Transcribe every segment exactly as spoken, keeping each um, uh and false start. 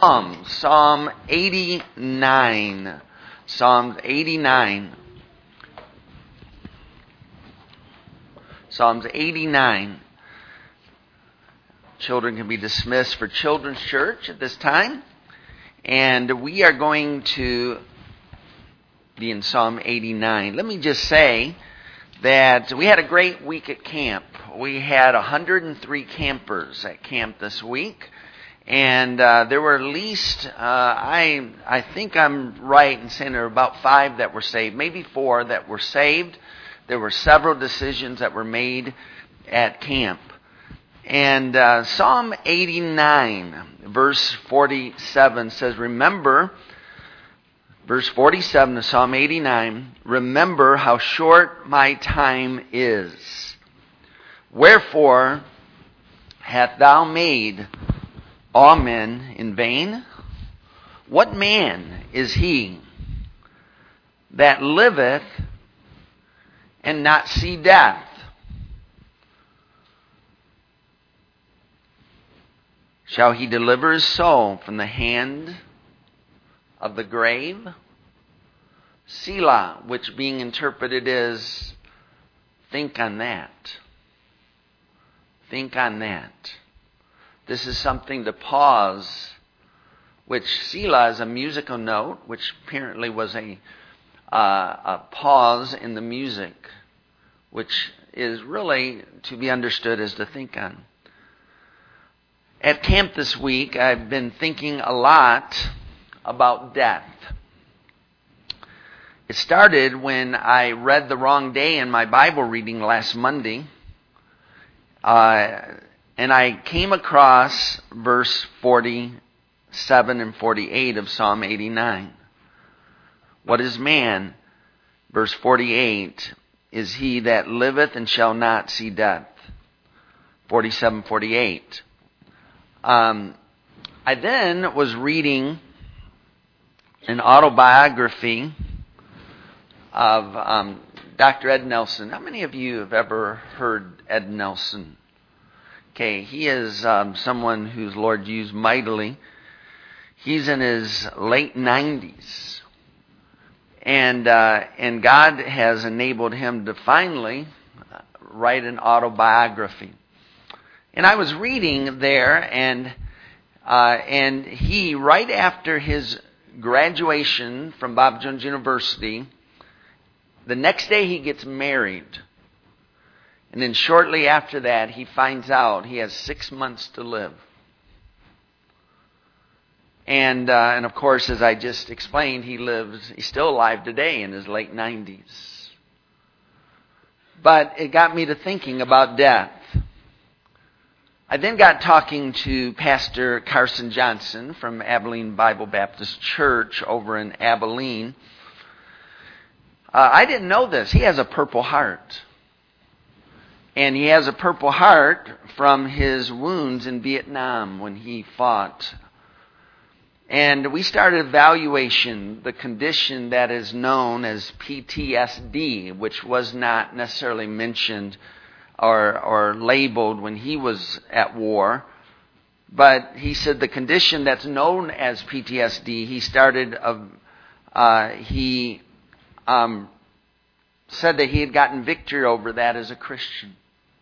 Psalm, Psalm eighty-nine. Psalms eighty-nine. Psalms eighty-nine. Children can be dismissed for Children's Church at this time. And we are going to be in Psalm eighty-nine. Let me just say that we had a great week at camp. We had one hundred three campers at camp this week. And uh, there were at least, uh, I I think I'm right in saying there were about five that were saved, maybe four that were saved. There were several decisions that were made at camp. And uh, Psalm eighty-nine, verse forty-seven says, remember, verse forty-seven of Psalm eighty-nine, remember how short my time is. Wherefore hath thou made all men in vain? What man is he that liveth and not see death? Shall he deliver his soul from the hand of the grave? Selah, which being interpreted is, think on that. Think on that. This is something to pause, which Selah is a musical note, which apparently was a, uh, a pause in the music, which is really to be understood as to think on. At camp this week, I've been thinking a lot about death. It started when I read the wrong day in my Bible reading last Monday. Uh, and I came across verse forty-seven and forty-eight of Psalm eighty-nine. What is man? Verse forty-eight, is he that liveth and shall not see death. forty-seven, forty-eight. Um, I then was reading an autobiography of um, Doctor Ed Nelson. How many of you have ever heard Ed Nelson? Okay, he is um, someone whose Lord used mightily. He's in his late nineties. And, uh, and God has enabled him to finally write an autobiography. And I was reading there, and uh, and he, right after his graduation from Bob Jones University, the next day he gets married. And then shortly after that, he finds out he has six months to live. And uh, and of course, as I just explained, he lives, he's still alive today in his late nineties. But it got me to thinking about death. I then got talking to Pastor Carson Johnson from Abilene Bible Baptist Church over in Abilene. Uh, I didn't know this. He has a Purple Heart. And he has a Purple Heart from his wounds in Vietnam when he fought. And we started evaluation, the condition that is known as P T S D, which was not necessarily mentioned or or labeled when he was at war. But he said the condition that's known as P T S D, he started, uh, uh, he um, said that he had gotten victory over that as a Christian.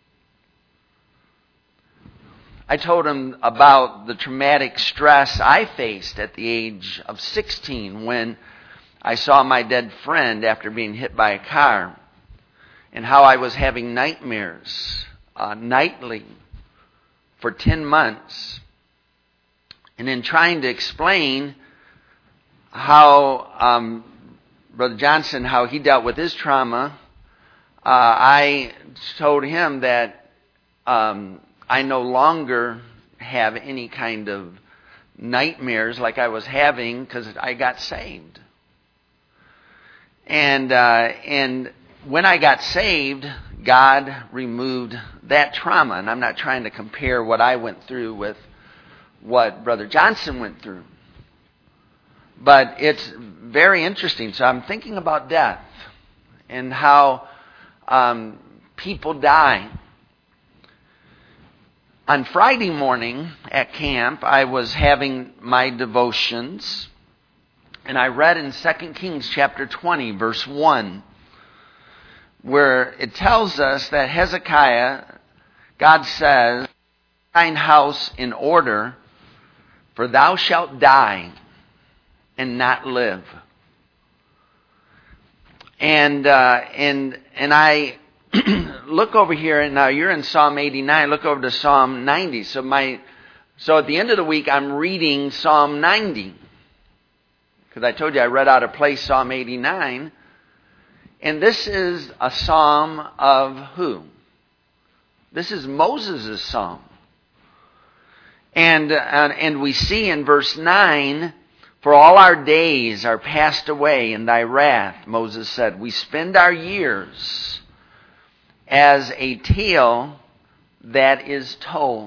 I told him about the traumatic stress I faced at the age of sixteen when I saw my dead friend after being hit by a car, and how I was having nightmares uh, nightly for ten months. And in trying to explain how um, Brother Johnson, how he dealt with his trauma, uh, I told him that um, I no longer have any kind of nightmares like I was having because I got saved. And uh, and when I got saved, God removed that trauma. And I'm not trying to compare what I went through with what Brother Johnson went through. But it's very interesting. So I'm thinking about death and how um, people die. On Friday morning at camp, I was having my devotions, and I read in Second Kings chapter twenty, verse one, where it tells us that Hezekiah, God says, thine house in order, for thou shalt die and not live. And uh, and and I look over here, and now you're in Psalm eighty-nine. Look over to Psalm ninety. So my so at the end of the week, I'm reading Psalm ninety, because I told you I read out of place Psalm eighty-nine. And this is a psalm of who? This is Moses' psalm. And, uh, and we see in verse nine, for all our days are passed away in thy wrath, Moses said. We spend our years as a tale that is told.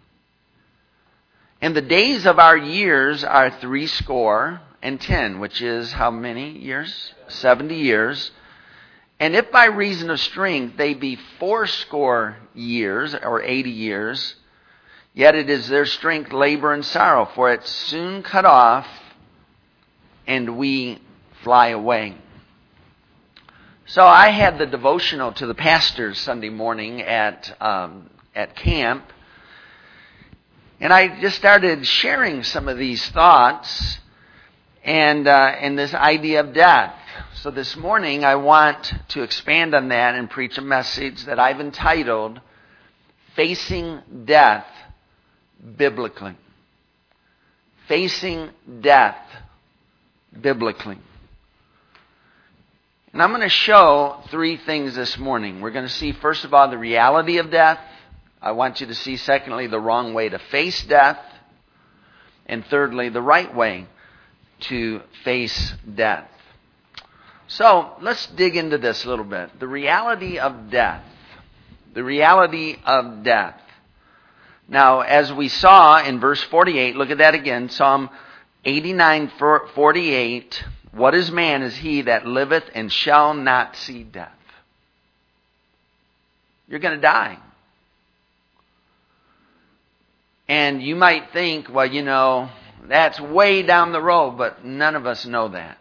And the days of our years are threescore and ten, which is how many years? Seventy years. And if by reason of strength they be fourscore years, or eighty years, yet it is their strength, labor, and sorrow, for it's soon cut off, and we fly away. So I had the devotional to the pastors Sunday morning at um, at camp, and I just started sharing some of these thoughts and uh, and this idea of death. So this morning I want to expand on that and preach a message that I've entitled, Facing Death Biblically. Facing Death Biblically. And I'm going to show three things this morning. We're going to see, first of all, the reality of death. I want you to see, secondly, the wrong way to face death. And thirdly, the right way to face death. So let's dig into this a little bit. The reality of death. The reality of death. Now, as we saw in verse forty-eight, look at that again, Psalm eighty-nine forty-eight, what is man is he that liveth and shall not see death. You're going to die. And you might think, well, you know, that's way down the road, but none of us know that.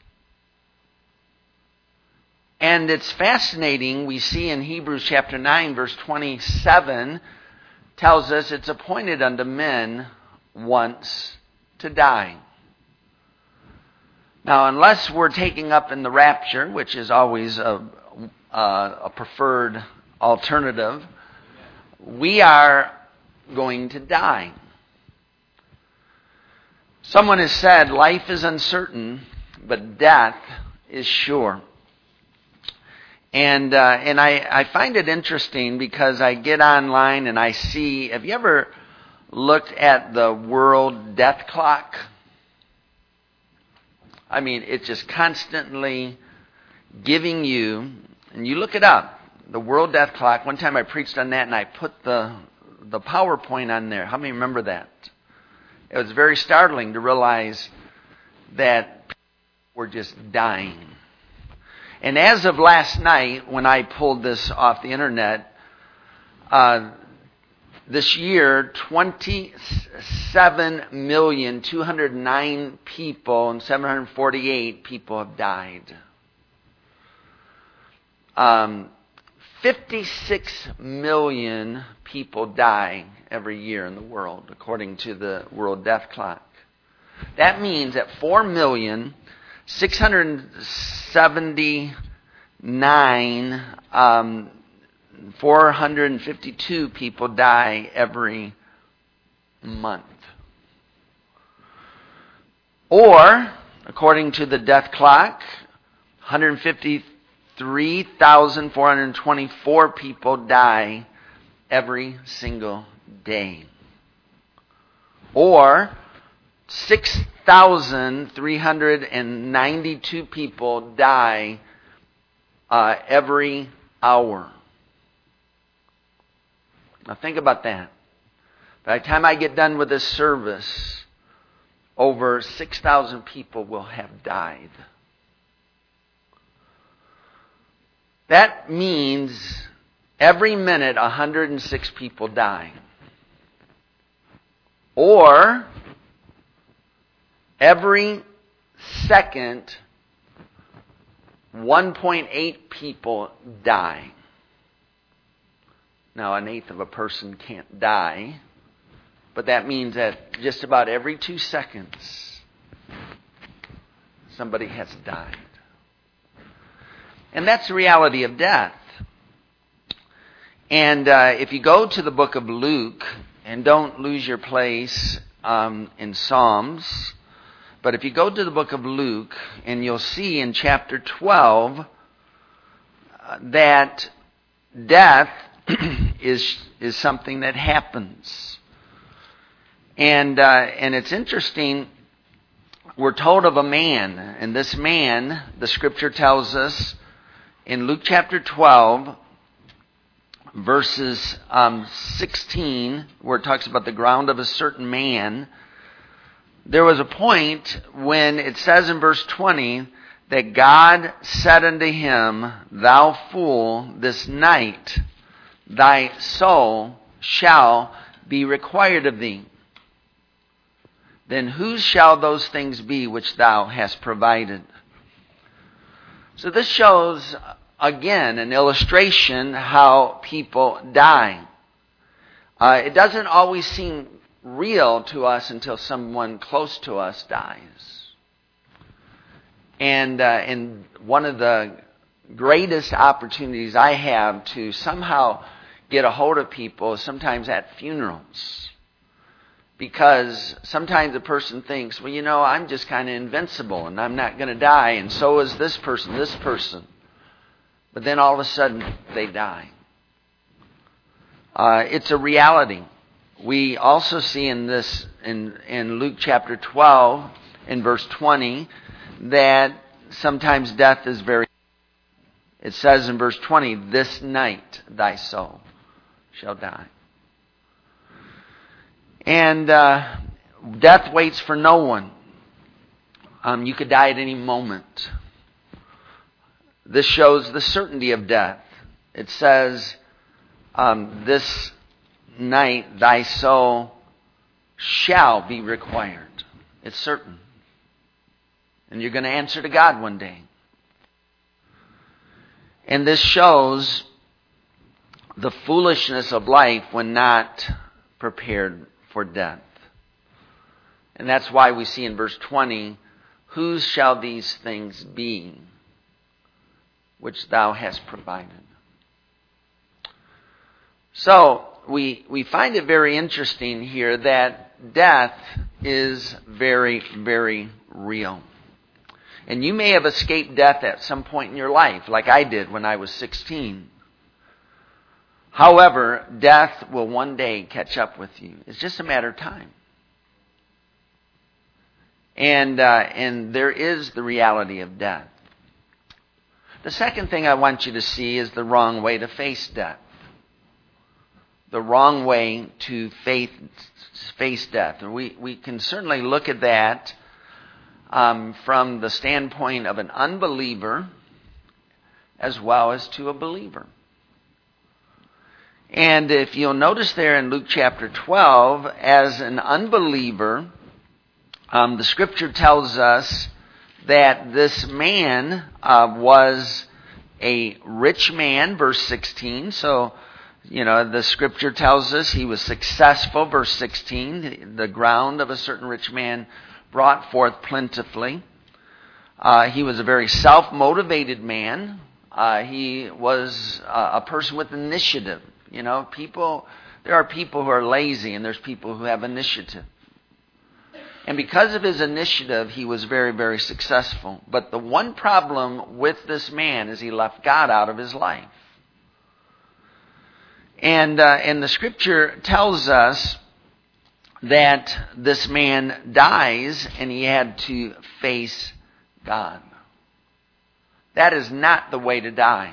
And it's fascinating, we see in Hebrews chapter nine, verse twenty-seven, tells us it's appointed unto men once to die. Now, unless we're taking up in the rapture, which is always a, a, a preferred alternative, we are going to die. Someone has said, life is uncertain, but death is sure. And uh, and I, I find it interesting because I get online and I see, have you ever looked at the world death clock? I mean, it's just constantly giving you, and you look it up, the world death clock. One time I preached on that and I put the the PowerPoint on there. How many remember that? It was very startling to realize that people were just dying. And as of last night, when I pulled this off the internet, uh, this year, twenty-seven million two hundred nine people and seven hundred forty-eight people have died. Um, fifty-six million people die every year in the world, according to the World Death Clock. That means that four million six hundred seventy-nine um, four hundred fifty-two people die every month. Or, according to the death clock, one hundred fifty-three thousand four hundred twenty-four people die every single day. Or, six thousand three hundred ninety-two people die uh, every hour. Now think about that. By the time I get done with this service, over six thousand people will have died. That means every minute one hundred six people die. or every second, one point eight people die. Now, an eighth of a person can't die, but that means that just about every two seconds, somebody has died. And that's the reality of death. And uh, if you go to the book of Luke, and don't lose your place um, in Psalms, but if you go to the book of Luke, and you'll see in chapter twelve uh, that death is is something that happens. And uh, and it's interesting, we're told of a man, and this man, the scripture tells us in Luke chapter twelve, verses um, sixteen, where it talks about the ground of a certain man, there was a point when it says in verse twenty that God said unto him, Thou fool, this night thy soul shall be required of thee. Then whose shall those things be which thou hast provided? So this shows, again, an illustration how people die. Uh, it doesn't always seem real to us until someone close to us dies. And, uh, and one of the greatest opportunities I have to somehow get a hold of people is sometimes at funerals. Because sometimes a person thinks, well, you know, I'm just kind of invincible and I'm not going to die, and so is this person, this person. But then all of a sudden, they die. Uh, it's a reality. We also see in this, in, in Luke chapter twelve, in verse twenty, that sometimes death is very... It says in verse twenty, This night thy soul shall die. And uh, death waits for no one. Um, you could die at any moment. This shows the certainty of death. It says, um, this night thy soul shall be required. It's certain. And you're going to answer to God one day. And this shows the foolishness of life when not prepared for death. And that's why we see in verse twenty, Whose shall these things be which thou hast provided? So, we we find it very interesting here that death is very, very real. And you may have escaped death at some point in your life, like I did when I was sixteen. However, death will one day catch up with you. It's just a matter of time. And, uh, and there is the reality of death. The second thing I want you to see is the wrong way to face death. The wrong way to face, face death. And we, we can certainly look at that um, from the standpoint of an unbeliever as well as to a believer. And if you'll notice there in Luke chapter twelve, as an unbeliever, um, the scripture tells us that this man uh, was a rich man, verse sixteen. So, you know, the scripture tells us he was successful, verse sixteen. The ground of a certain rich man brought forth plentifully. Uh, he was a very self-motivated man. Uh, he was uh, a person with initiative. You know, people, there are people who are lazy and there's people who have initiative. And because of his initiative, he was very, very successful. But the one problem with this man is he left God out of his life. And, uh, and the scripture tells us that this man dies and he had to face God. That is not the way to die.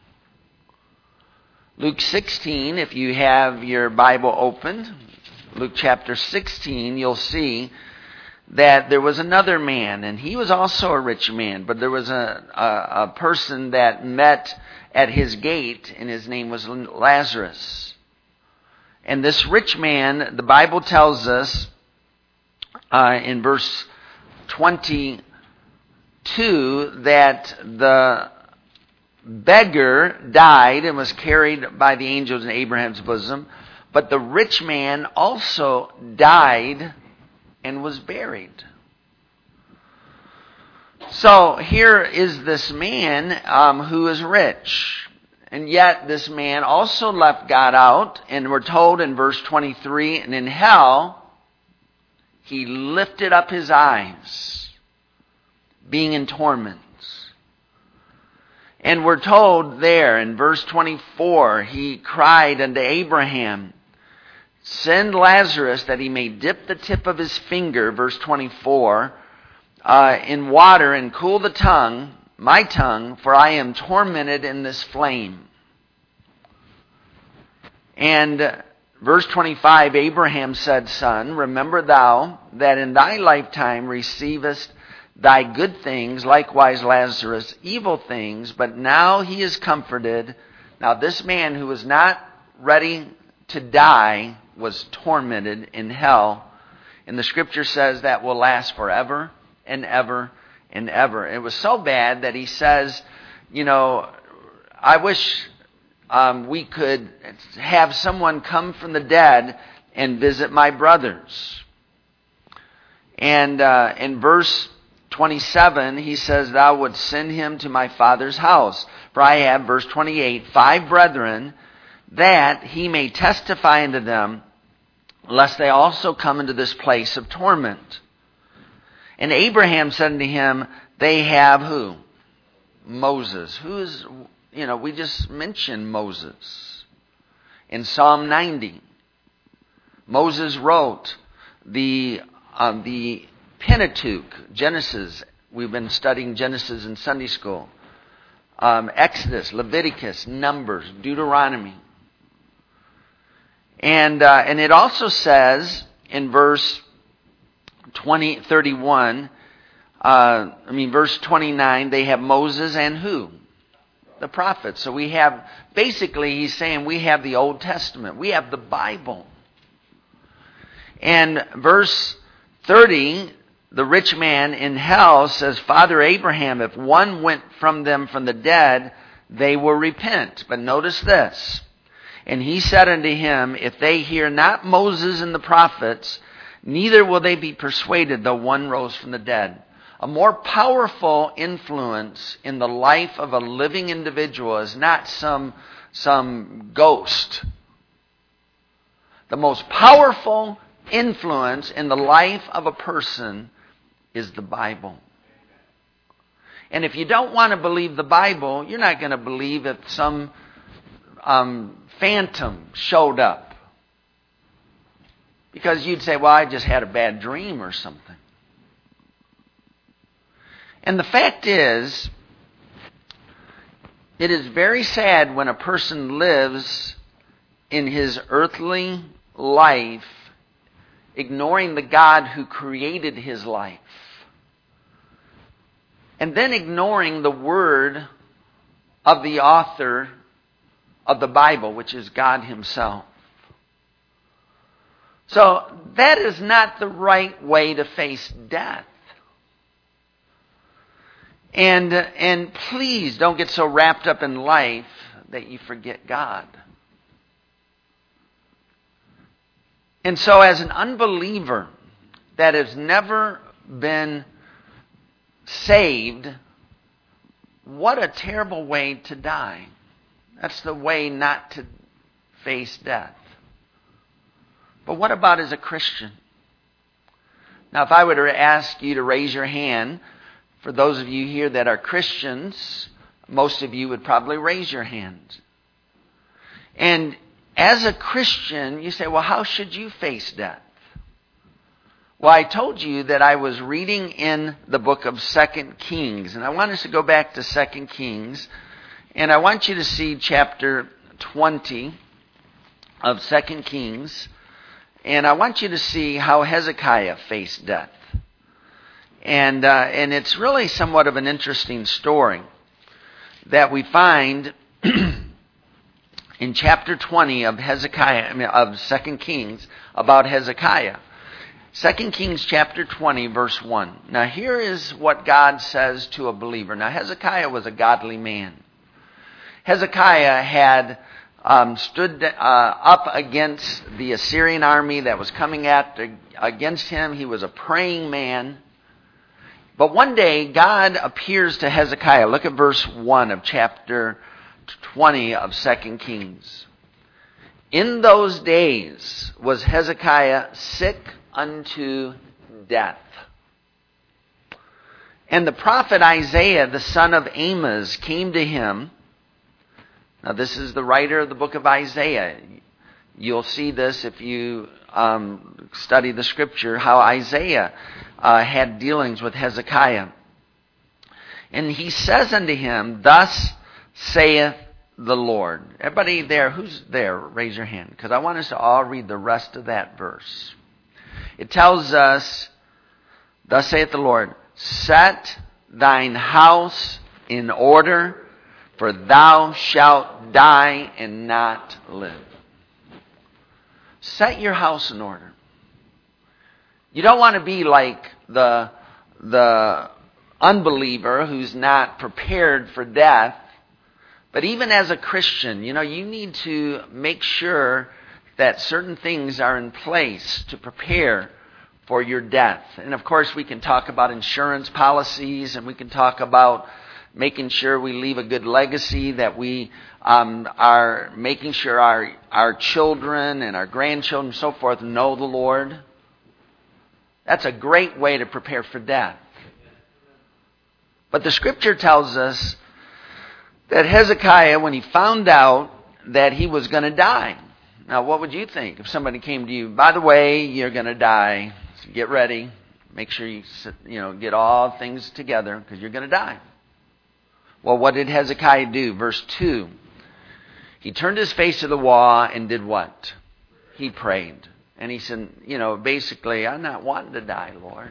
Luke sixteen, if you have your Bible open, Luke chapter sixteen, you'll see that there was another man, and he was also a rich man, but there was a, a, a person that met at his gate, and his name was Lazarus. And this rich man, the Bible tells us uh, in verse twenty-two that the beggar died and was carried by the angels in Abraham's bosom, but the rich man also died and was buried. So here is this man um, who is rich. And yet this man also left God out. And we're told in verse twenty-three, and in hell he lifted up his eyes, being in torments. And we're told there in verse twenty-four, he cried unto Abraham, send Lazarus that he may dip the tip of his finger, verse twenty-four, uh, in water and cool the tongue, my tongue, for I am tormented in this flame. And uh, verse twenty-five, Abraham said, Son, remember thou that in thy lifetime receivest thy good things, likewise Lazarus evil things, but now he is comforted. Now this man who was not ready to die was tormented in hell. And the scripture says that will last forever and ever and ever. It was so bad that he says, you know, I wish um, we could have someone come from the dead and visit my brothers. And uh, in verse twenty-seven, he says, thou wouldst send him to my father's house. For I have, verse twenty-eight, five brethren, that he may testify unto them, lest they also come into this place of torment. And Abraham said unto him, they have who? Moses. Who is, you know, we just mentioned Moses in Psalm ninety. Moses wrote the um, the Pentateuch, Genesis. We've been studying Genesis in Sunday school. Um, Exodus, Leviticus, Numbers, Deuteronomy. And uh, and it also says in verse twenty, thirty-one, uh, I mean verse twenty-nine, they have Moses and who? The prophets. So we have, basically he's saying we have the Old Testament. We have the Bible. And verse thirty, the rich man in hell says, Father Abraham, if one went from them from the dead, they will repent. But notice this. And he said unto him, if they hear not Moses and the prophets, neither will they be persuaded, though one rose from the dead. A more powerful influence in the life of a living individual is not some, some ghost. The most powerful influence in the life of a person is the Bible. And if you don't want to believe the Bible, you're not going to believe if some um, phantom showed up. Because you'd say, well, I just had a bad dream or something. And the fact is, it is very sad when a person lives in his earthly life ignoring the God who created his life. And then ignoring the word of the author of the Bible, which is God himself. So that is not the right way to face death. And, and please don't get so wrapped up in life that you forget God. And so as an unbeliever that has never been saved, what a terrible way to die. That's the way not to face death. But what about as a Christian? Now, if I were to ask you to raise your hand, for those of you here that are Christians, most of you would probably raise your hand. And as a Christian, you say, well, how should you face death? Well, I told you that I was reading in the book of Second Kings, and I want us to go back to Second Kings, and I want you to see chapter twenty of Second Kings, and I want you to see how Hezekiah faced death. And uh, and it's really somewhat of an interesting story that we find in chapter twenty of Hezekiah, I mean, of Second Kings, about Hezekiah. Second Kings chapter twenty, verse one. Now here is what God says to a believer. Now Hezekiah was a godly man. Hezekiah had um, stood uh, up against the Assyrian army that was coming at against him. He was a praying man. But one day, God appears to Hezekiah. Look at verse one of chapter twenty of Second Kings. In those days was Hezekiah sick unto death. And the prophet Isaiah, the son of Amos, came to him. Now this is the writer of the book of Isaiah. You'll see this if you um, study the scripture, how Isaiah uh, had dealings with Hezekiah. And he says unto him, Thus saith the Lord. Everybody there, who's there? Raise your hand, because I want us to all read the rest of that verse. It tells us, Thus saith the Lord, Set thine house in order, for thou shalt die and not live. Set your house in order. You don't want to be like the, the unbeliever who's not prepared for death. But even as a Christian, you know, you need to make sure that certain things are in place to prepare for your death. And of course, we can talk about insurance policies, and we can talk about making sure we leave a good legacy, that we um, are making sure our, our children and our grandchildren and so forth know the Lord. That's a great way to prepare for death. But the scripture tells us that Hezekiah, when he found out that he was going to die. Now, what would you think if somebody came to you, by the way, you're going to die. So get ready. Make sure you, you know, get all things together because you're going to die. Well, what did Hezekiah do? Verse two. He turned his face to the wall and did what? He prayed. And he said, you know, basically, I'm not wanting to die, Lord.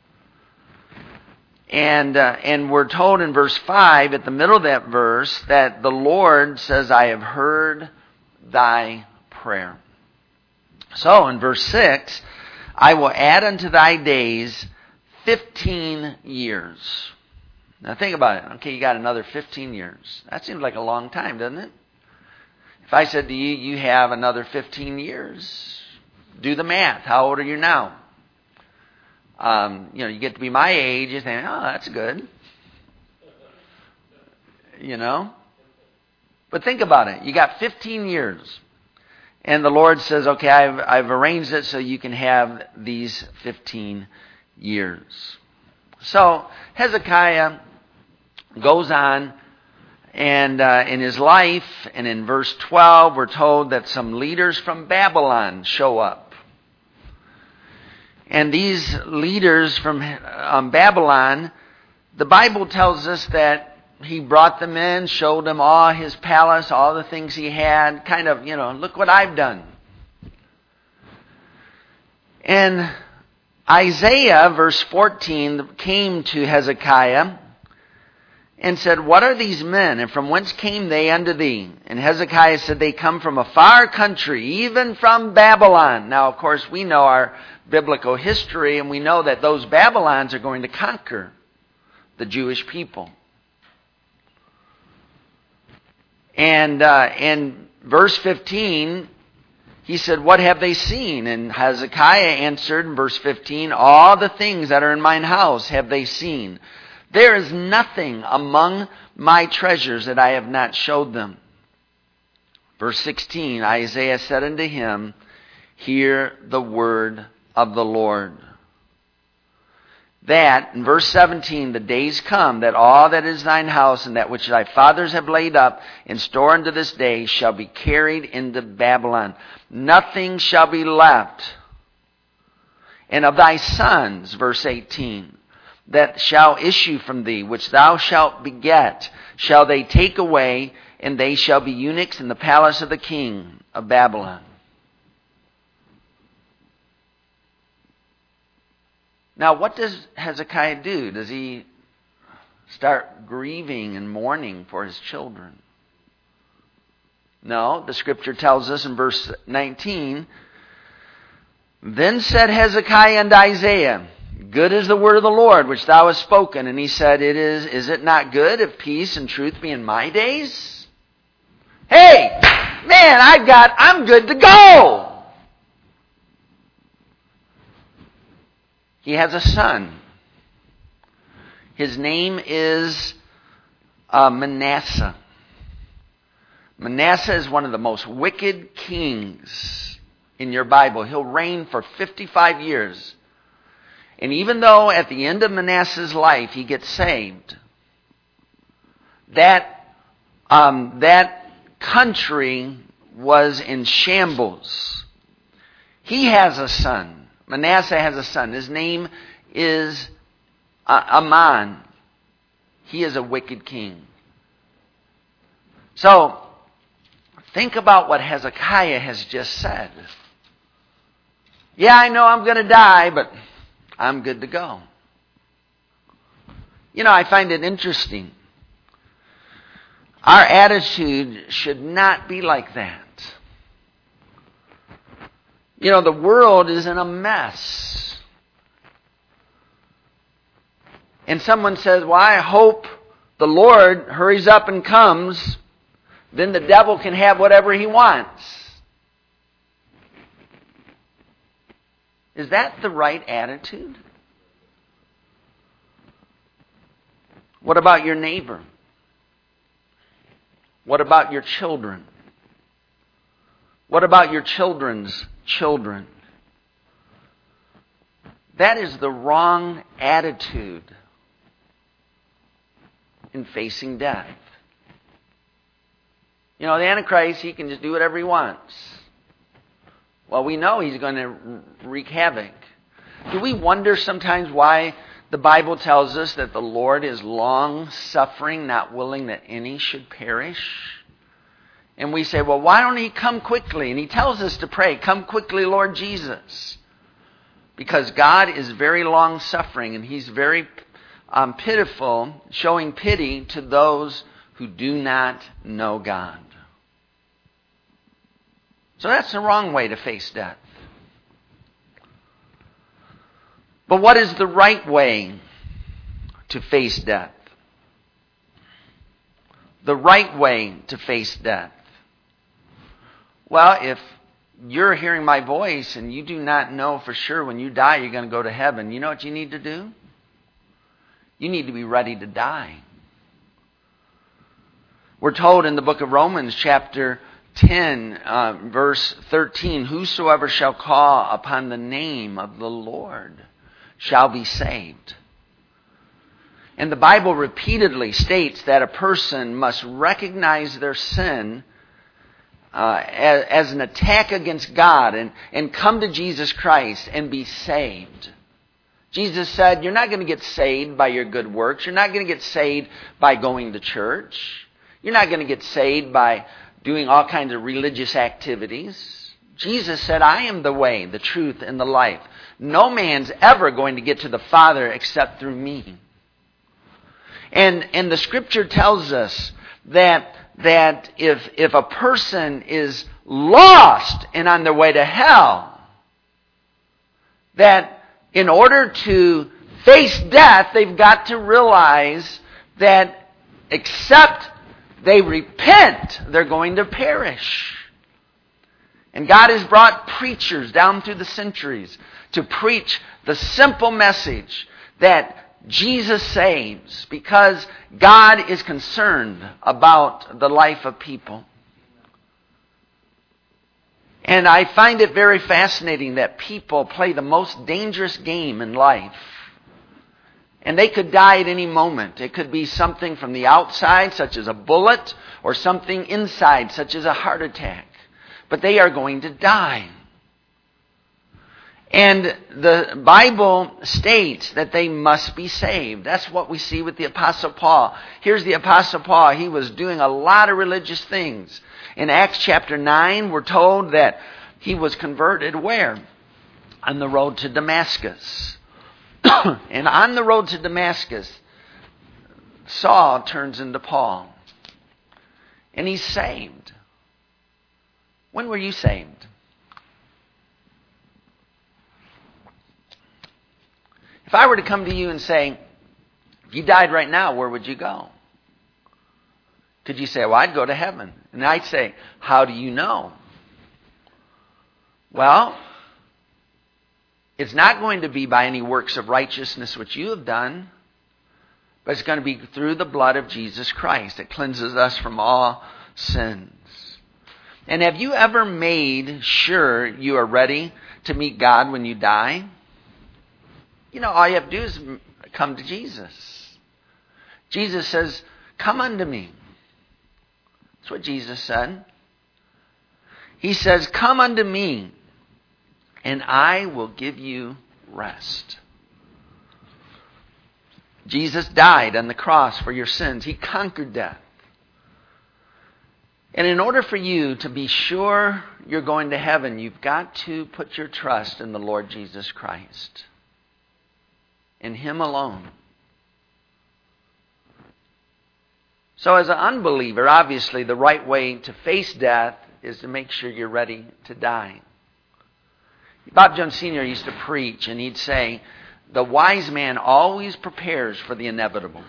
And uh, and we're told in verse five, at the middle of that verse, that the Lord says, I have heard thy prayer. So in verse six, I will add unto thy days fifteen years. Now think about it. Okay, you got another fifteen years. That seems like a long time, doesn't it? If I said to you, you have another fifteen years, do the math. How old are you now? Um, you know, you get to be my age, you think, oh, that's good. You know? But think about it. You got fifteen years. And the Lord says, okay, I've, I've arranged it so you can have these fifteen years. So Hezekiah goes on, and uh, in his life, and in verse twelve, we're told that some leaders from Babylon show up. And these leaders from um, Babylon, the Bible tells us that he brought them in, showed them all his palace, all the things he had, kind of, you know, look what I've done. And Isaiah, verse fourteen, came to Hezekiah and said, What are these men, and from whence came they unto thee? And Hezekiah said, They come from a far country, even from Babylon. Now, of course, we know our biblical history, and we know that those Babylons are going to conquer the Jewish people. And uh, in verse fifteen, he said, What have they seen? And Hezekiah answered in verse fifteen, All the things that are in mine house have they seen. There is nothing among my treasures that I have not showed them. Verse sixteen, Isaiah said unto him, Hear the word of the Lord. That, in verse seventeen, the days come that all that is thine house and that which thy fathers have laid up in store unto this day shall be carried into Babylon. Nothing shall be left. And of thy sons, verse eighteen, that shall issue from thee, which thou shalt beget, shall they take away, and they shall be eunuchs in the palace of the king of Babylon. Now, what does Hezekiah do? Does he start grieving and mourning for his children? No, the scripture tells us in verse nineteen Then said Hezekiah unto Isaiah, Good is the word of the Lord which thou hast spoken. And he said, It is, is it not good if peace and truth be in my days? Hey, man, I've got, I'm good to go. He has a son. His name is uh, Manasseh. Manasseh is one of the most wicked kings in your Bible. He'll reign for fifty-five years. And even though at the end of Manasseh's life he gets saved, that, um, that country was in shambles. He has a son. Manasseh has a son. His name is uh, Amon. He is a wicked king. So, think about what Hezekiah has just said. Yeah, I know I'm going to die, but I'm good to go. You know, I find it interesting. Our attitude should not be like that. You know, the world is in a mess. And someone says, well, I hope the Lord hurries up and comes. Then the devil can have whatever he wants. Is that the right attitude? What about your neighbor? What about your children? What about your children's children? That is the wrong attitude in facing death. You know, the Antichrist, he can just do whatever he wants. Well, we know he's going to wreak havoc. Do we wonder sometimes why the Bible tells us that the Lord is long-suffering, not willing that any should perish? And we say, well, why don't he come quickly? And he tells us to pray, come quickly, Lord Jesus. Because God is very long-suffering and he's very um, pitiful, showing pity to those who do not know God. So that's the wrong way to face death. But what is the right way to face death? The right way to face death. Well, if you're hearing my voice and you do not know for sure when you die you're going to go to heaven, you know what you need to do? You need to be ready to die. We're told in the book of Romans chapter ten, uh, verse thirteen, whosoever shall call upon the name of the Lord shall be saved. And the Bible repeatedly states that a person must recognize their sin uh, as, as an attack against God and, and come to Jesus Christ and be saved. Jesus said, you're not going to get saved by your good works. You're not going to get saved by going to church. You're not going to get saved by doing all kinds of religious activities. Jesus said, I am the way, the truth, and the life. No man's ever going to get to the Father except through me. And and the Scripture tells us that that if if a person is lost and on their way to hell, that in order to face death, they've got to realize that except they repent, they're going to perish. And God has brought preachers down through the centuries to preach the simple message that Jesus saves, because God is concerned about the life of people. And I find it very fascinating that people play the most dangerous game in life. And they could die at any moment. It could be something from the outside, such as a bullet, or something inside, such as a heart attack. But they are going to die. And the Bible states that they must be saved. That's what we see with the Apostle Paul. Here's the Apostle Paul. He was doing a lot of religious things. In Acts chapter nine, we're told that he was converted where? On the road to Damascus. And on the road to Damascus, Saul turns into Paul. And he's saved. When were you saved? If I were to come to you and say, if you died right now, where would you go? Could you say, well, I'd go to heaven? And I'd say, how do you know? Well, it's not going to be by any works of righteousness which you have done, but it's going to be through the blood of Jesus Christ. It cleanses us from all sins. And have you ever made sure you are ready to meet God when you die? You know, all you have to do is come to Jesus. Jesus says, come unto me. That's what Jesus said. He says, come unto me, and I will give you rest. Jesus died on the cross for your sins. He conquered death. And in order for you to be sure you're going to heaven, you've got to put your trust in the Lord Jesus Christ. In Him alone. So as an unbeliever, obviously the right way to face death is to make sure you're ready to die. Bob Jones Senior used to preach, and he'd say, the wise man always prepares for the inevitable.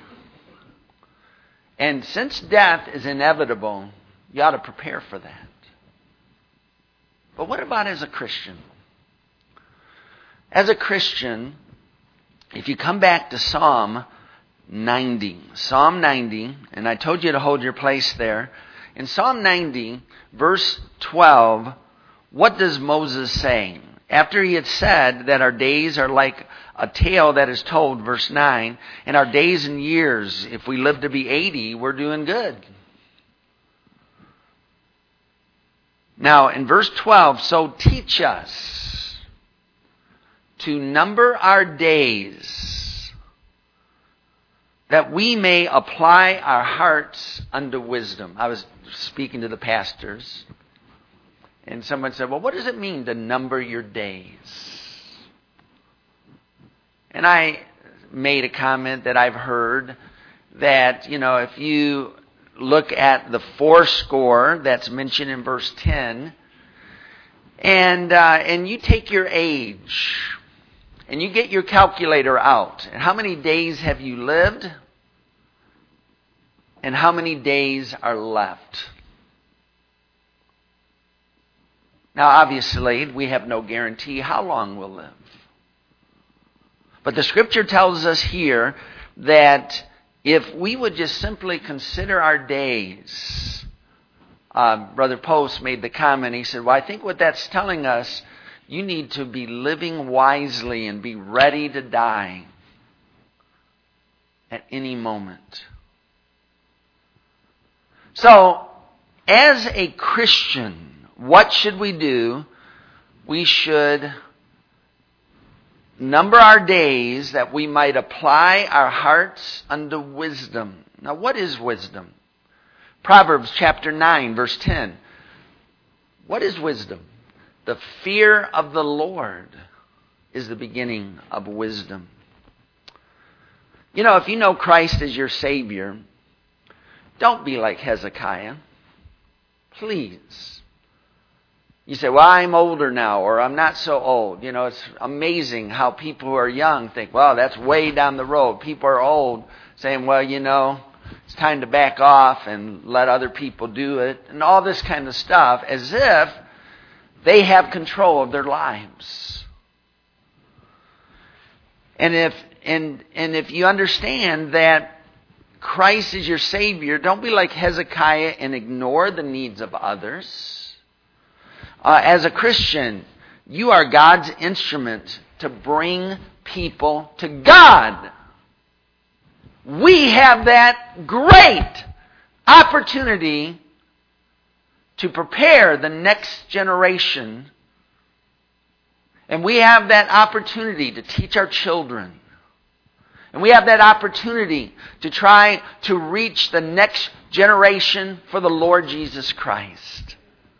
And since death is inevitable, you ought to prepare for that. But what about as a Christian? As a Christian, if you come back to Psalm ninety, Psalm ninety, and I told you to hold your place there. In Psalm ninety, verse twelve, what does Moses say? After he had said that our days are like a tale that is told, verse nine, and our days and years, if we live to be eighty, we're doing good. Now, in verse twelve, so teach us to number our days, that we may apply our hearts unto wisdom. I was speaking to the pastors, and someone said, well, what does it mean to number your days? And I made a comment that I've heard that, you know, if you look at the fourscore that's mentioned in verse ten, and uh, and you take your age, and you get your calculator out, and how many days have you lived? And how many days are left? Now, obviously, we have no guarantee how long we'll live. But the Scripture tells us here that if we would just simply consider our days, uh, Brother Post made the comment, he said, well, I think what that's telling us, you need to be living wisely and be ready to die at any moment. So, as a Christian, what should we do? We should number our days that we might apply our hearts unto wisdom. Now, what is wisdom? Proverbs chapter nine, verse ten. What is wisdom? The fear of the Lord is the beginning of wisdom. You know, if you know Christ as your Savior, don't be like Hezekiah. Please. You say, well, I'm older now, or I'm not so old. You know, it's amazing how people who are young think, well, that's way down the road. People are old saying, well, you know, it's time to back off and let other people do it, and all this kind of stuff, as if they have control of their lives. And if and and if you understand that Christ is your Savior, don't be like Hezekiah and ignore the needs of others. Uh, as a Christian, you are God's instrument to bring people to God. We have that great opportunity to prepare the next generation. And we have that opportunity to teach our children. And we have that opportunity to try to reach the next generation for the Lord Jesus Christ.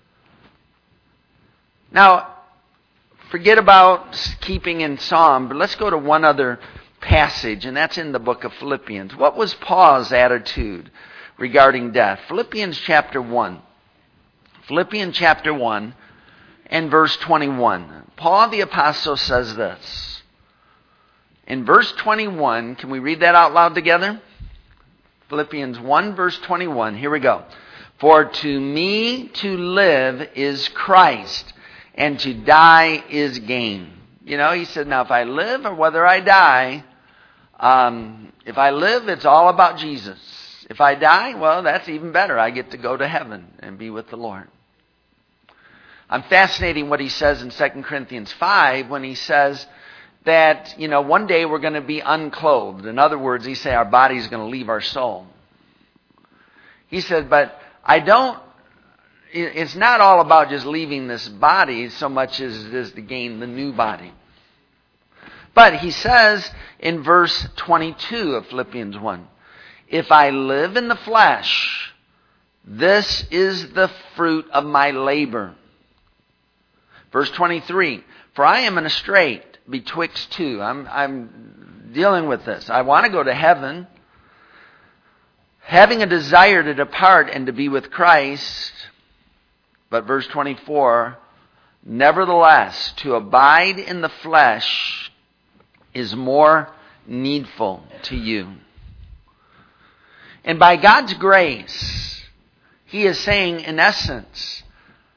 Now, forget about keeping in Psalm, but let's go to one other passage, and that's in the book of Philippians. What was Paul's attitude regarding death? Philippians chapter one. Philippians chapter one and verse twenty-one. Paul the Apostle says this, In verse twenty-one, can we read that out loud together? Philippians one, verse twenty-one. Here we go. For to me to live is Christ, and to die is gain. You know, he said, now if I live or whether I die, um, if I live, it's all about Jesus. If I die, well, that's even better. I get to go to heaven and be with the Lord. I'm fascinating what he says in Second Corinthians five when he says that, you know, one day we're going to be unclothed. In other words, he says our body is going to leave our soul. He said, but I don't, it's not all about just leaving this body so much as it is to gain the new body. But he says in verse twenty-two of Philippians one, if I live in the flesh, this is the fruit of my labor. Verse twenty-three, for I am in a strait betwixt two. I'm, I'm dealing with this. I want to go to heaven, having a desire to depart and to be with Christ. But verse twenty-four, nevertheless, to abide in the flesh is more needful to you. And by God's grace, he is saying, in essence,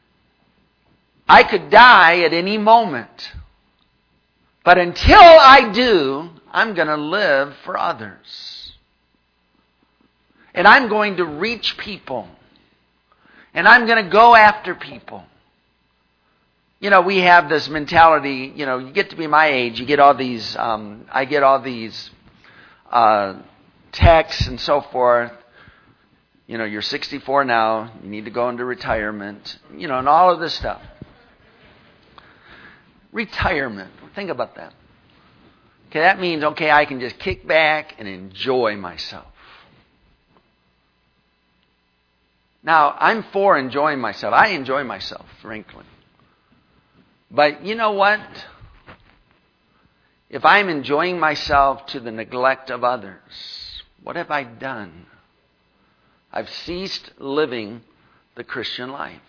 I could die at any moment. But until I do, I'm going to live for others. And I'm going to reach people. And I'm going to go after people. You know, we have this mentality, you know, you get to be my age, you get all these, um, I get all these uh, texts and so forth. You know, you're sixty-four now, you need to go into retirement, you know, and all of this stuff. Retirement, think about that. Okay, that means, okay, I can just kick back and enjoy myself. Now, I'm for enjoying myself. I enjoy myself, frankly. But you know what? If I'm enjoying myself to the neglect of others, what have I done? I've ceased living the Christian life.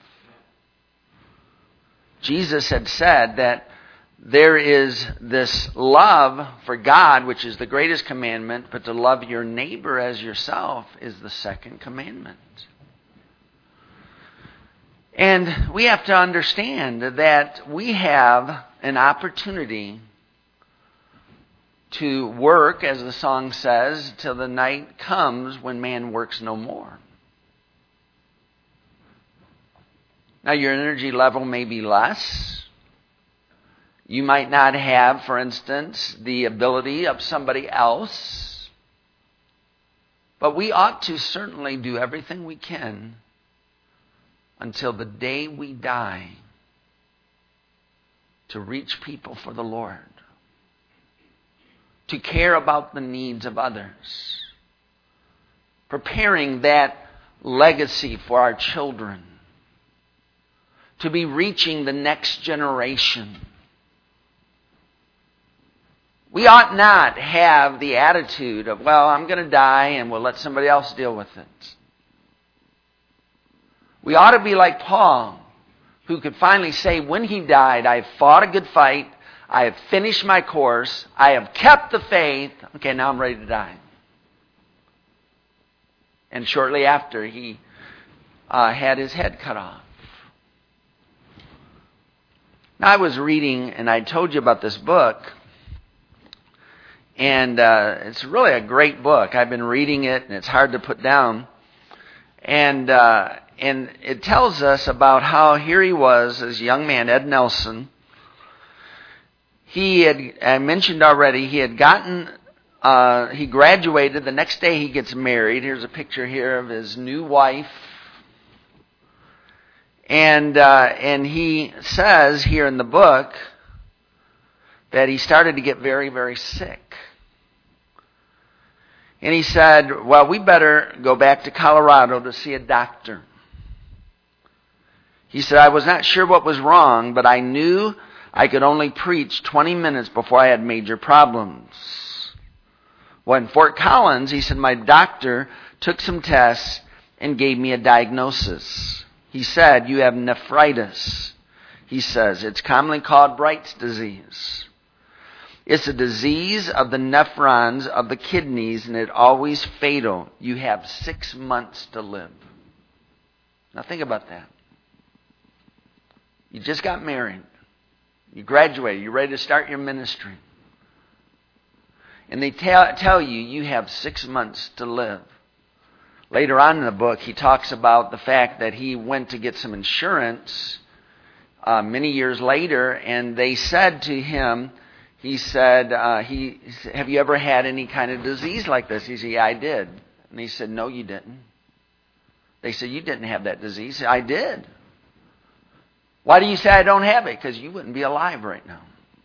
Jesus had said that there is this love for God, which is the greatest commandment, but to love your neighbor as yourself is the second commandment. And we have to understand that we have an opportunity to work, as the song says, till the night comes when man works no more. Now, your energy level may be less. You might not have, for instance, the ability of somebody else. But we ought to certainly do everything we can until the day we die to reach people for the Lord, to care about the needs of others, preparing that legacy for our children, to be reaching the next generation. We ought not have the attitude of, well, I'm going to die and we'll let somebody else deal with it. We ought to be like Paul, who could finally say when he died, I have fought a good fight, I have finished my course, I have kept the faith, okay, now I'm ready to die. And shortly after, he uh, had his head cut off. Now, I was reading, and I told you about this book, and uh, it's really a great book. I've been reading it, and it's hard to put down. And uh, and it tells us about how here he was, this young man, Ed Nelson. He had, I mentioned already, he had gotten, uh, he graduated. The next day he gets married. Here's a picture here of his new wife. And uh, and he says here in the book that he started to get very, very sick. And he said, well, we better go back to Colorado to see a doctor. He said, I was not sure what was wrong, but I knew I could only preach twenty minutes before I had major problems. Well, in Fort Collins, he said, my doctor took some tests and gave me a diagnosis. He said, you have nephritis. He says, it's commonly called Bright's disease. It's a disease of the nephrons of the kidneys, and it always fatal. You have six months to live. Now think about that. You just got married. You graduated. You're ready to start your ministry. And they tell, tell you you have six months to live. Later on in the book, he talks about the fact that he went to get some insurance uh, many years later, and they said to him, he said, uh, he, have you ever had any kind of disease like this? He said, yeah, I did. And he said, no, you didn't. They said, you didn't have that disease. He said, I did. Why do you say I don't have it? Because you wouldn't be alive right now.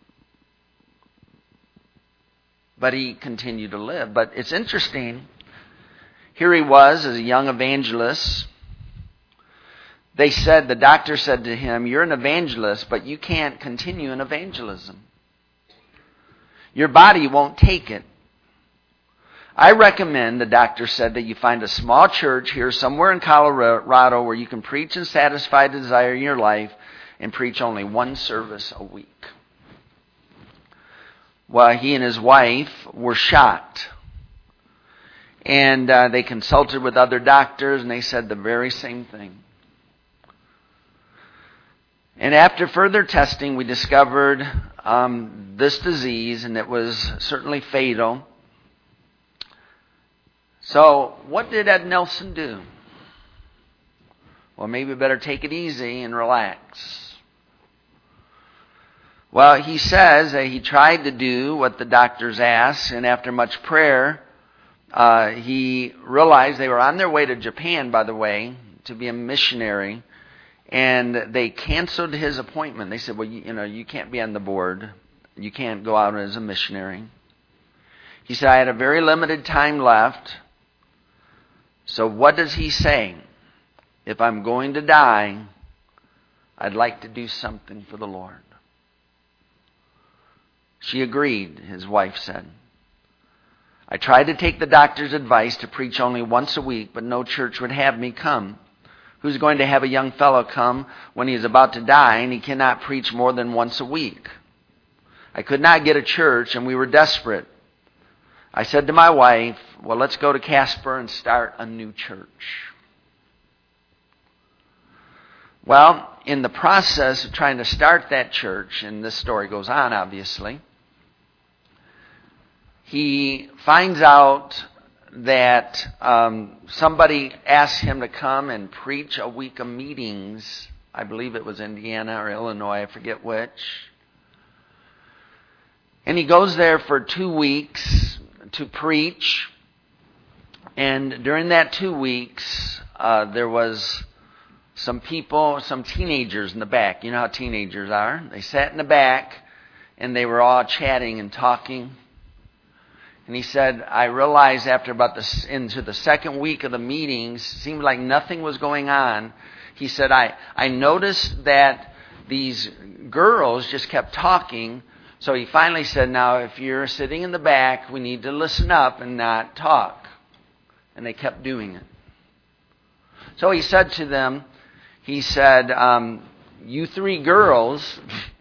But he continued to live. But it's interesting. Here he was as a young evangelist. They said, the doctor said to him, you're an evangelist, but you can't continue in evangelism. Your body won't take it. I recommend, the doctor said, that you find a small church here somewhere in Colorado where you can preach and satisfy the desire in your life and preach only one service a week. Well, he and his wife were shocked. And uh, they consulted with other doctors, and they said the very same thing. And after further testing, we discovered um, this disease, and it was certainly fatal. So, what did Ed Nelson do? Well, maybe better take it easy and relax. Well, he says that he tried to do what the doctors asked, and after much prayer, uh, he realized they were on their way to Japan, by the way, to be a missionary, and they canceled his appointment. They said, well, you, you know, you can't be on the board. You can't go out as a missionary. He said, I had a very limited time left. So what does he say? If I'm going to die, I'd like to do something for the Lord. She agreed, his wife said. I tried to take the doctor's advice to preach only once a week, but no church would have me come. Who's going to have a young fellow come when he is about to die and he cannot preach more than once a week? I could not get a church, and we were desperate. I said to my wife, well, let's go to Casper and start a new church. Well, in the process of trying to start that church, and this story goes on, obviously, he finds out that um, somebody asked him to come and preach a week of meetings. I believe it was Indiana or Illinois, I forget which. And he goes there for two weeks to preach. And during that two weeks, uh, there was some people, some teenagers in the back. You know how teenagers are. They sat in the back, and they were all chatting and talking. And he said, I realized after about the, into the second week of the meetings, it seemed like nothing was going on. He said, I, I noticed that these girls just kept talking. So he finally said, now if you're sitting in the back, we need to listen up and not talk. And they kept doing it. So he said to them, he said, um, you three girls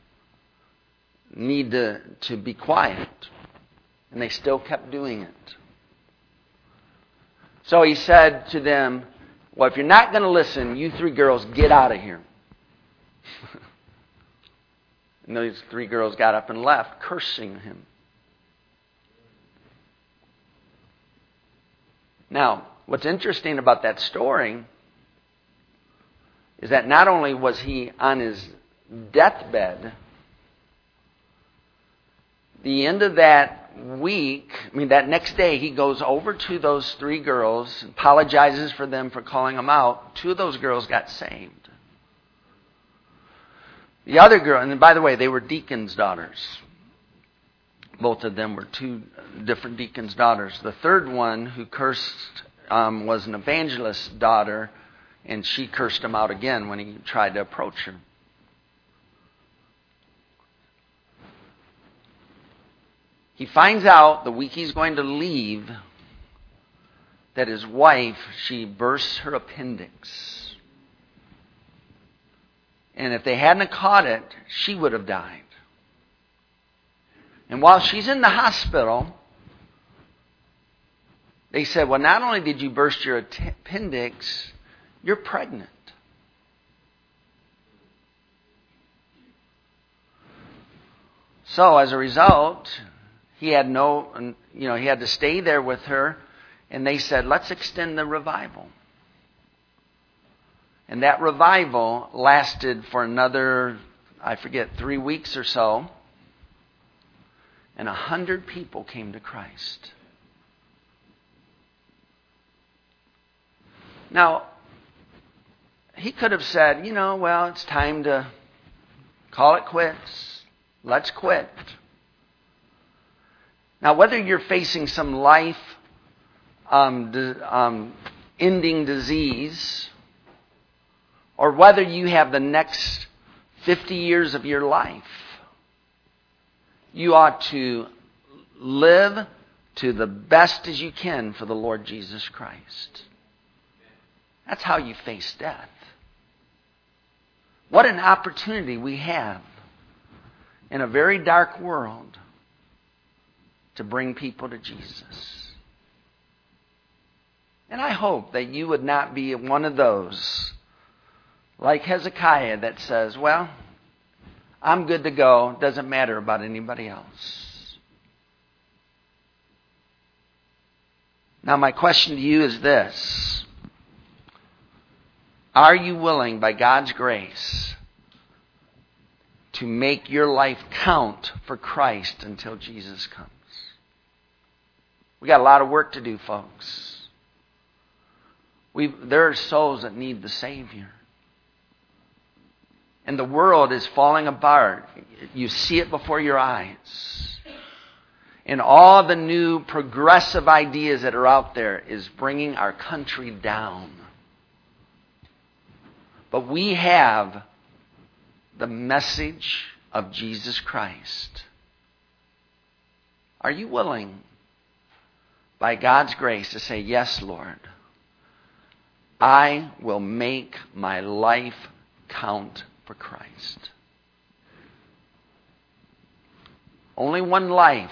need to, to be quiet. And they still kept doing it. So he said to them, well, if you're not going to listen, you three girls, get out of here. And those three girls got up and left, cursing him. Now, what's interesting about that story is that not only was he on his deathbed, the end of that week, I mean that next day, he goes over to those three girls, apologizes for them for calling him out. Two of those girls got saved. The other girl, and by the way, they were deacons' daughters. Both of them were two different deacons' daughters. The third one who cursed um, was an evangelist's daughter, and she cursed him out again when he tried to approach her. He finds out the week he's going to leave that his wife, she bursts her appendix. And if they hadn't caught it, she would have died. And while she's in the hospital, they said, well, not only did you burst your appendix, you're pregnant. So as a result, he had no, you know, he had to stay there with her, and they said, let's extend the revival. And that revival lasted for another, I forget, three weeks or so. And a hundred people came to Christ. Now, he could have said, you know, well, it's time to call it quits. Let's quit. Now, whether you're facing some life um, di- um, ending disease, or whether you have the next fifty years of your life, you ought to live to the best as you can for the Lord Jesus Christ. That's how you face death. What an opportunity we have in a very dark world to bring people to Jesus. And I hope that you would not be one of those like Hezekiah that says, well, I'm good to go. Doesn't matter about anybody else. Now my question to you is this. Are you willing, by God's grace, to make your life count for Christ until Jesus comes? We got a lot of work to do, folks. We there are souls that need the Savior. And the world is falling apart. You see it before your eyes. And all the new progressive ideas that are out there is bringing our country down. But we have the message of Jesus Christ. Are you willing, by God's grace, to say, yes, Lord, I will make my life count for Christ? Only one life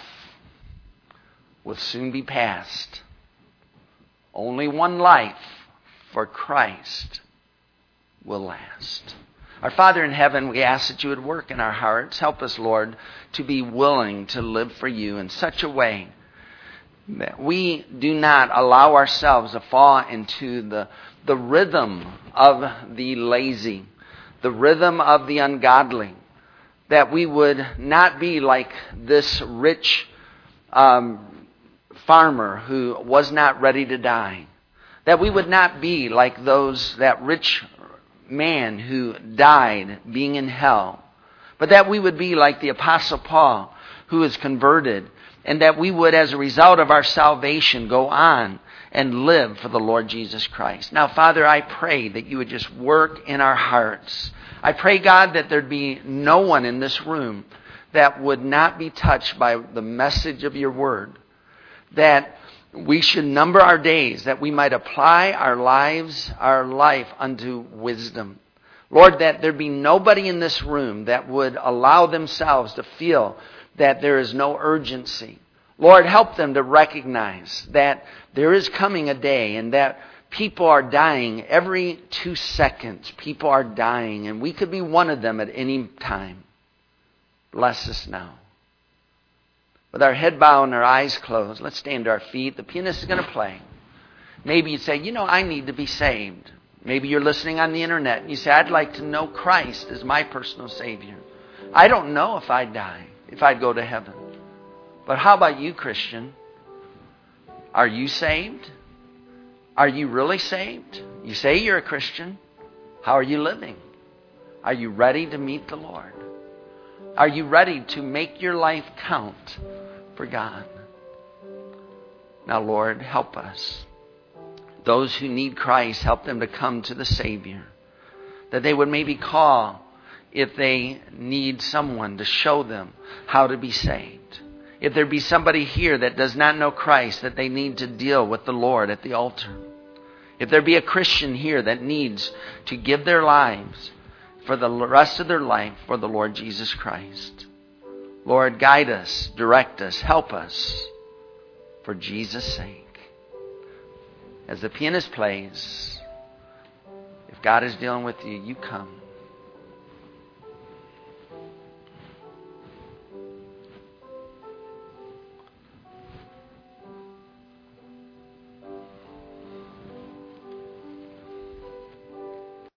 will soon be passed. Only one life for Christ will last. Our Father in heaven, we ask that you would work in our hearts. Help us, Lord, to be willing to live for you in such a way that we do not allow ourselves to fall into the, the rhythm of the lazy, the rhythm of the ungodly, that we would not be like this rich um, farmer who was not ready to die, that we would not be like those, that rich man who died being in hell, but that we would be like the Apostle Paul who is converted, and that we would, as a result of our salvation, go on and live for the Lord Jesus Christ. Now, Father, I pray that you would just work in our hearts. I pray, God, that there'd be no one in this room that would not be touched by the message of your word, that we should number our days, that we might apply our lives, our life unto wisdom. Lord, that there be nobody in this room that would allow themselves to feel that there is no urgency. Lord, help them to recognize that there is coming a day and that people are dying every two seconds. People are dying, and we could be one of them at any time. Bless us now. With our head bowed and our eyes closed, let's stand to our feet. The pianist is going to play. Maybe you'd say, you know, I need to be saved. Maybe you're listening on the internet and you say, I'd like to know Christ as my personal Savior. I don't know if I'd die, if I'd go to heaven. But how about you, Christian? Are you saved? Are you really saved? You say you're a Christian. How are you living? Are you ready to meet the Lord? Are you ready to make your life count for God? Now, Lord, help us. Those who need Christ, help them to come to the Savior. That they would maybe call if they need someone to show them how to be saved. If there be somebody here that does not know Christ, that they need to deal with the Lord at the altar. If there be a Christian here that needs to give their lives for the rest of their life for the Lord Jesus Christ. Lord, guide us, direct us, help us for Jesus' sake. As the pianist plays, if God is dealing with you, you come.